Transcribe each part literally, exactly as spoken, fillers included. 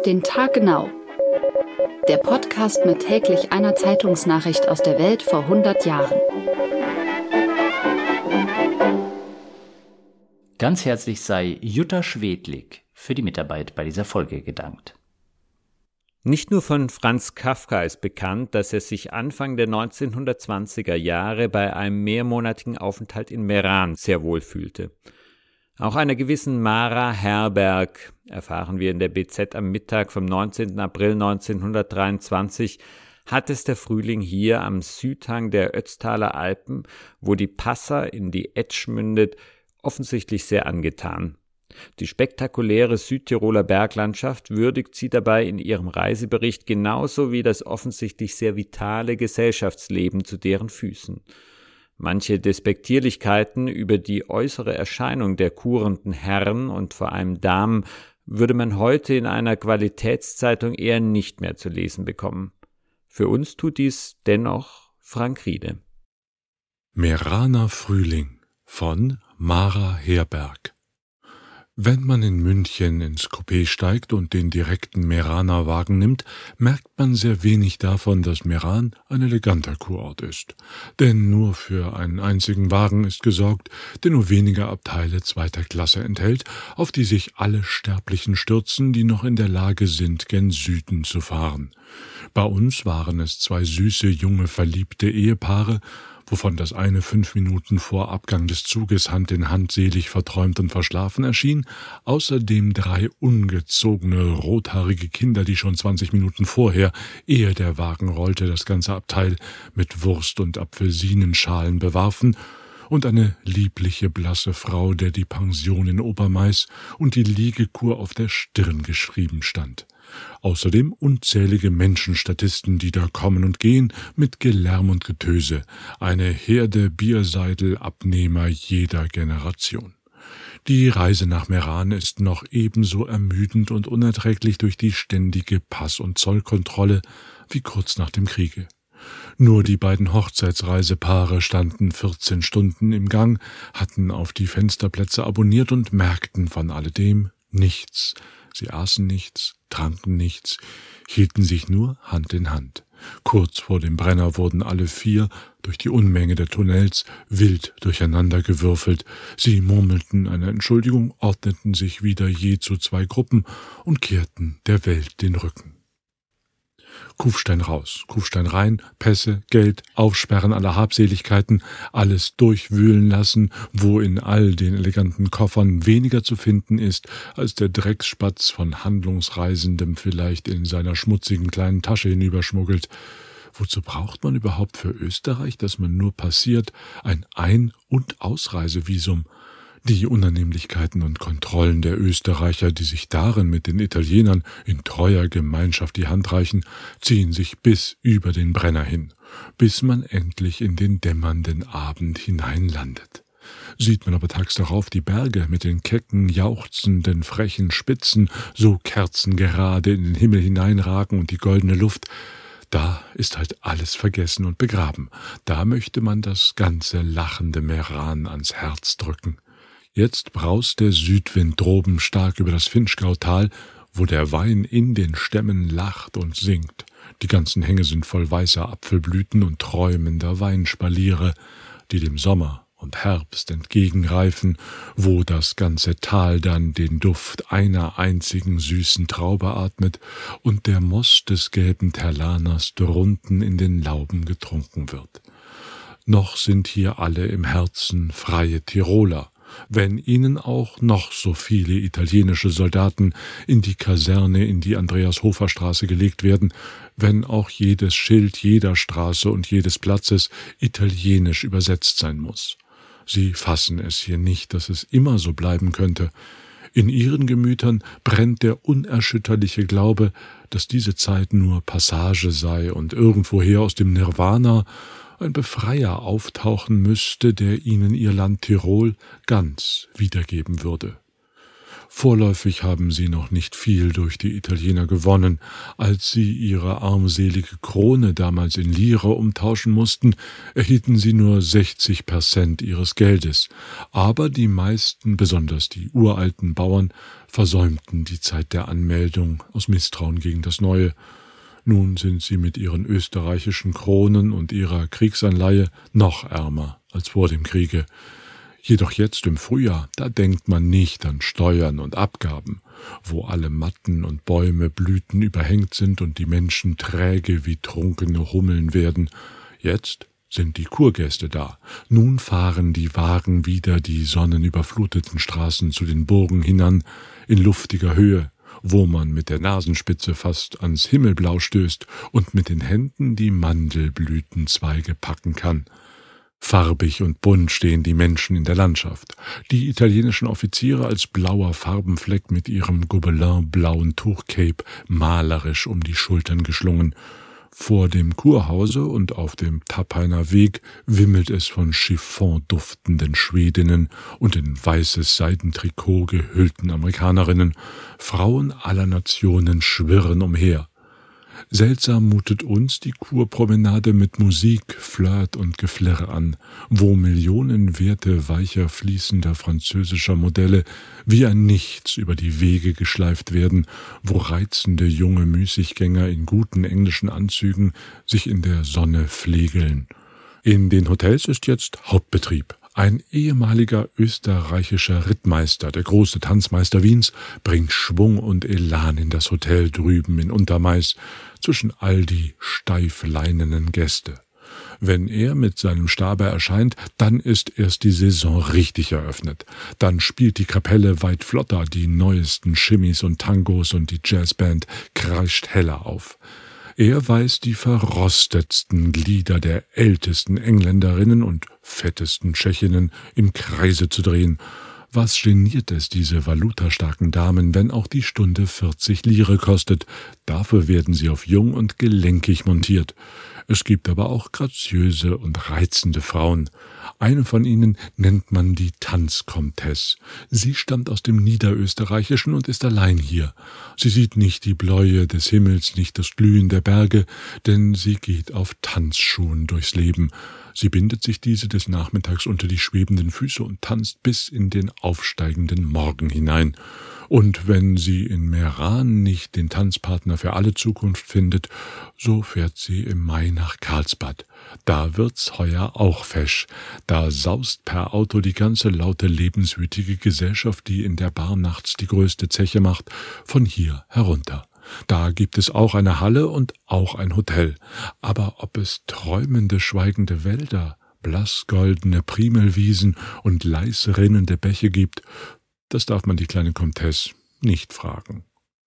Auf den Tag genau. Der Podcast mit täglich einer Zeitungsnachricht aus der Welt vor hundert Jahren. Ganz herzlich sei Jutta Schwedlig für die Mitarbeit bei dieser Folge gedankt. Nicht nur von Franz Kafka ist bekannt, dass er sich Anfang der neunzehnhundertzwanziger Jahre bei einem mehrmonatigen Aufenthalt in Meran sehr wohl fühlte. Auch einer gewissen Mara Herberg, erfahren wir in der B Z am Mittag vom neunzehnten April neunzehnhundertdreiundzwanzig, hat es der Frühling hier am Südhang der Ötztaler Alpen, wo die Passer in die Etsch mündet, offensichtlich sehr angetan. Die spektakuläre Südtiroler Berglandschaft würdigt sie dabei in ihrem Reisebericht genauso wie das offensichtlich sehr vitale Gesellschaftsleben zu deren Füßen. Manche Despektierlichkeiten über die äußere Erscheinung der kurenden Herren und vor allem Damen würde man heute in einer Qualitätszeitung eher nicht mehr zu lesen bekommen. Für uns tut dies dennoch Frank Riede. Meraner Frühling von Mara Herberg. Wenn man in München ins Coupé steigt und den direkten Meraner Wagen nimmt, merkt man sehr wenig davon, dass Meran ein eleganter Kurort ist. Denn nur für einen einzigen Wagen ist gesorgt, der nur wenige Abteile zweiter Klasse enthält, auf die sich alle Sterblichen stürzen, die noch in der Lage sind, gen Süden zu fahren. Bei uns waren es zwei süße, junge, verliebte Ehepaare, wovon das eine fünf Minuten vor Abgang des Zuges Hand in Hand selig verträumt und verschlafen erschien, außerdem drei ungezogene, rothaarige Kinder, die schon zwanzig Minuten vorher, ehe der Wagen rollte, das ganze Abteil mit Wurst und Apfelsinenschalen bewarfen, und eine liebliche, blasse Frau, der die Pension in Obermais und die Liegekur auf der Stirn geschrieben stand. Außerdem unzählige Menschenstatisten, die da kommen und gehen, mit Gelärm und Getöse, eine Herde Bierseidelabnehmer jeder Generation. Die Reise nach Meran ist noch ebenso ermüdend und unerträglich durch die ständige Pass- und Zollkontrolle wie kurz nach dem Kriege. Nur die beiden Hochzeitsreisepaare standen vierzehn Stunden im Gang, hatten auf die Fensterplätze abonniert und merkten von alledem nichts. Sie aßen nichts, tranken nichts, hielten sich nur Hand in Hand. Kurz vor dem Brenner wurden alle vier durch die Unmenge der Tunnels wild durcheinandergewürfelt. Sie murmelten eine Entschuldigung, ordneten sich wieder je zu zwei Gruppen und kehrten der Welt den Rücken. Kufstein raus, Kufstein rein, Pässe, Geld, Aufsperren aller Habseligkeiten, alles durchwühlen lassen, wo in all den eleganten Koffern weniger zu finden ist, als der Drecksspatz von Handlungsreisendem vielleicht in seiner schmutzigen kleinen Tasche hinüberschmuggelt. Wozu braucht man überhaupt für Österreich, dass man nur passiert, ein Ein- und Ausreisevisum? Die Unannehmlichkeiten und Kontrollen der Österreicher, die sich darin mit den Italienern in treuer Gemeinschaft die Hand reichen, ziehen sich bis über den Brenner hin, bis man endlich in den dämmernden Abend hineinlandet. Sieht man aber tags darauf die Berge mit den kecken, jauchzenden, frechen Spitzen so kerzengerade in den Himmel hineinragen und die goldene Luft, da ist halt alles vergessen und begraben. Da möchte man das ganze lachende Meran ans Herz drücken. Jetzt braust der Südwind droben stark über das Finchgautal, wo der Wein in den Stämmen lacht und singt. Die ganzen Hänge sind voll weißer Apfelblüten und träumender Weinspaliere, die dem Sommer und Herbst entgegenreifen, wo das ganze Tal dann den Duft einer einzigen süßen Traube atmet und der Most des gelben Terlaners drunten in den Lauben getrunken wird. Noch sind hier alle im Herzen freie Tiroler, wenn ihnen auch noch so viele italienische Soldaten in die Kaserne in die Andreas-Hofer-Straße gelegt werden, wenn auch jedes Schild jeder Straße und jedes Platzes italienisch übersetzt sein muss. Sie fassen es hier nicht, dass es immer so bleiben könnte. In ihren Gemütern brennt der unerschütterliche Glaube, dass diese Zeit nur Passage sei und irgendwoher aus dem Nirvana ein Befreier auftauchen müsste, der ihnen ihr Land Tirol ganz wiedergeben würde. Vorläufig haben sie noch nicht viel durch die Italiener gewonnen. Als sie ihre armselige Krone damals in Lire umtauschen mussten, erhielten sie nur sechzig Prozent ihres Geldes. Aber die meisten, besonders die uralten Bauern, versäumten die Zeit der Anmeldung aus Misstrauen gegen das Neue. Nun sind sie mit ihren österreichischen Kronen und ihrer Kriegsanleihe noch ärmer als vor dem Kriege. Jedoch jetzt im Frühjahr, da denkt man nicht an Steuern und Abgaben, wo alle Matten und Bäume Blüten überhängt sind und die Menschen träge wie trunkene Hummeln werden. Jetzt sind die Kurgäste da. Nun fahren die Wagen wieder die sonnenüberfluteten Straßen zu den Burgen hinan, in luftiger Höhe, wo man mit der Nasenspitze fast ans Himmelblau stößt und mit den Händen die Mandelblütenzweige packen kann. Farbig und bunt stehen die Menschen in der Landschaft. Die italienischen Offiziere als blauer Farbenfleck mit ihrem Gobelin-blauen Tuchcape malerisch um die Schultern geschlungen. Vor dem Kurhause und auf dem Tappeiner Weg wimmelt es von Chiffon duftenden Schwedinnen und in weißes Seidentrikot gehüllten Amerikanerinnen. Frauen aller Nationen schwirren umher. Seltsam mutet uns die Kurpromenade mit Musik, Flirt und Geflirr an, wo millionenwerte weicher fließender französischer Modelle wie ein Nichts über die Wege geschleift werden, wo reizende junge Müßiggänger in guten englischen Anzügen sich in der Sonne flegeln. In den Hotels ist jetzt Hauptbetrieb. Ein ehemaliger österreichischer Rittmeister, der große Tanzmeister Wiens, bringt Schwung und Elan in das Hotel drüben in Untermais zwischen all die steif leinenen Gäste. Wenn er mit seinem Stabe erscheint, dann ist erst die Saison richtig eröffnet. Dann spielt die Kapelle weit flotter die neuesten Shimmies und Tangos und die Jazzband kreischt heller auf. Er weiß die verrostetsten Glieder der ältesten Engländerinnen und fettesten Tschechinnen im Kreise zu drehen. Was geniert es diese valutastarken Damen, wenn auch die Stunde vierzig Lire kostet? Dafür werden sie auf jung und gelenkig montiert. Es gibt aber auch graziöse und reizende Frauen. Eine von ihnen nennt man die Tanzkomtesse. Sie stammt aus dem Niederösterreichischen und ist allein hier. Sie sieht nicht die Bläue des Himmels, nicht das Glühen der Berge, denn sie geht auf Tanzschuhen durchs Leben. Sie bindet sich diese des Nachmittags unter die schwebenden Füße und tanzt bis in den aufsteigenden Morgen hinein. Und wenn sie in Meran nicht den Tanzpartner für alle Zukunft findet, so fährt sie im Mai nach Karlsbad. Da wird's heuer auch fesch. Da saust per Auto die ganze laute, lebenswütige Gesellschaft, die in der Bar nachts die größte Zeche macht, von hier herunter. Da gibt es auch eine Halle und auch ein Hotel. Aber ob es träumende, schweigende Wälder, blassgoldene Primelwiesen und leis rinnende Bäche gibt, das darf man die kleine Komtesse nicht fragen.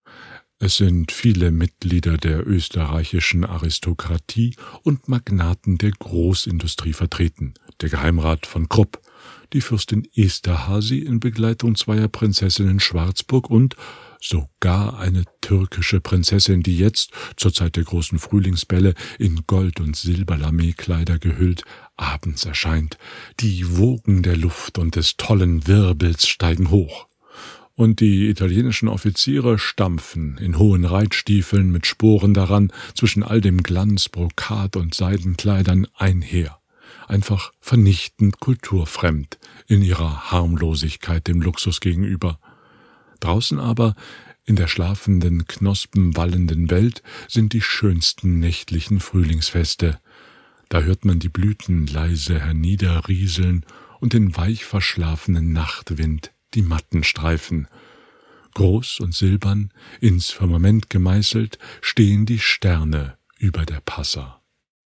Es sind viele Mitglieder der österreichischen Aristokratie und Magnaten der Großindustrie vertreten. Der Geheimrat von Krupp, die Fürstin Esterhazy in Begleitung zweier Prinzessinnen Schwarzburg und sogar eine türkische Prinzessin, die jetzt, zur Zeit der großen Frühlingsbälle, in Gold- und Silberlameekleider gehüllt, abends erscheint. Die Wogen der Luft und des tollen Wirbels steigen hoch. Und die italienischen Offiziere stampfen in hohen Reitstiefeln mit Sporen daran zwischen all dem Glanz, Brokat und Seidenkleidern einher. Einfach vernichtend kulturfremd in ihrer Harmlosigkeit dem Luxus gegenüber. Draußen aber, in der schlafenden, knospenwallenden Welt, sind die schönsten nächtlichen Frühlingsfeste. Da hört man die Blüten leise herniederrieseln und den weich verschlafenen Nachtwind die Matten streifen. Groß und silbern, ins Firmament gemeißelt, stehen die Sterne über der Passa.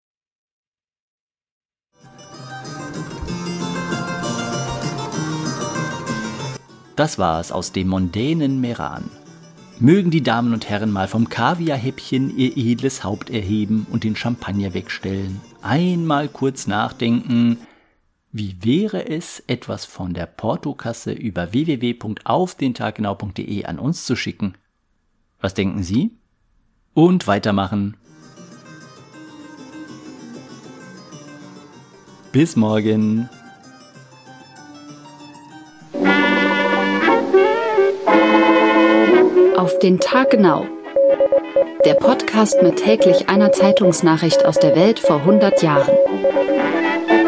Das war's aus dem mondänen Meran. Mögen die Damen und Herren mal vom Kaviarhäppchen ihr edles Haupt erheben und den Champagner wegstellen. Einmal kurz nachdenken. Wie wäre es, etwas von der Portokasse über w w w punkt auf den tag genau punkt d e an uns zu schicken? Was denken Sie? Und weitermachen. Bis morgen. Auf den Tag genau. Der Podcast mit täglich einer Zeitungsnachricht aus der Welt vor hundert Jahren.